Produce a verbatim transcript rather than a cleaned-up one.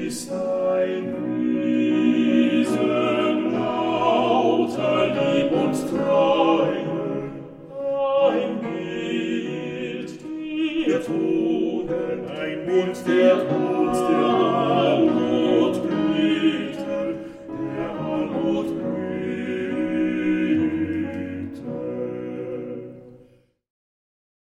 ist ein Wesen lauter Lieb und Treue, ein Bild der Toten, ein Bild der Tod, der Armut